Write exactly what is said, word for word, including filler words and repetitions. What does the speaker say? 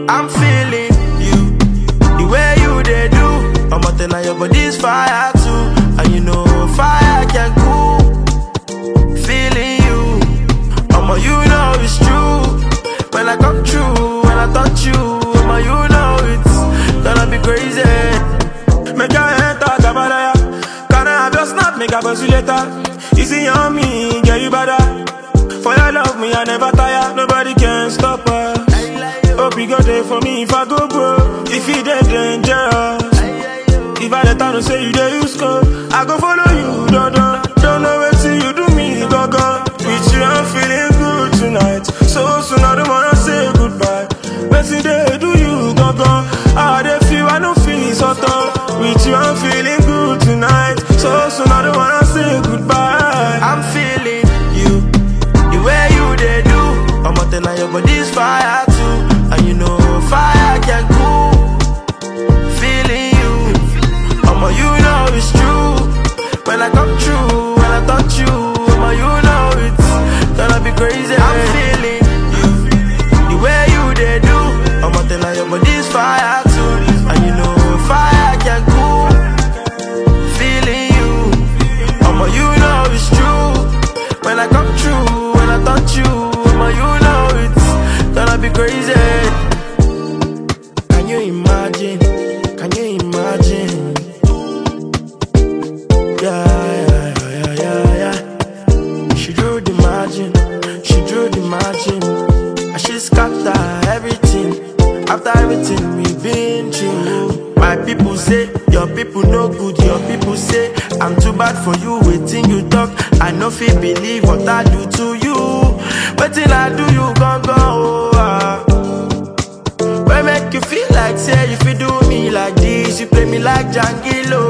I'm feeling you, the way you they do. I'm out there, your body's fire too, and you know fire can cool. Feeling you, I'ma you know it's true. When I come true, when I touch you, I'ma you know it's gonna be crazy. Make your head talk about it. Can I have your snap, make a buzz you later. Easy on me, get you better. For your love, me I never tire. Nobody can stop us. Hope you go there for me if I go broke. If you dead dangerous. If I let her say you there, you score. I go follow you, don't know. Don't know what till you do me, go go. With you, I'm feeling good tonight. So soon, I don't wanna say goodbye. But see, they do you, go go. How they feel, I don't feel so tough. With you, I'm feeling good tonight. So soon, I don't wanna say goodbye. I'm feeling you, the way you they do. I'm out there, your body's fire too, and you know fire can cool. Feeling you, I'ma you know it's true. When I come true, when I touch you, I'ma you know it's gonna be crazy. I'm feeling you, the way you they do. I'm out there, your body's fire too, and you know fire can cool. Feeling you, I'ma you know it's true. When I come true, when I touch you, I'ma you know it's gonna be crazy. Can you imagine? Can you imagine? Yeah, yeah, yeah, yeah, yeah. She drew the margin, she drew the margin, and she scatter everything. After everything we've been through, my people say your people no good. Your people say I'm too bad for you. Waiting you talk, I no fit believe what I do to you. Waiting I do you gon' go. Ah. When make you feel like say if you do me like this, you play me like Jangilo.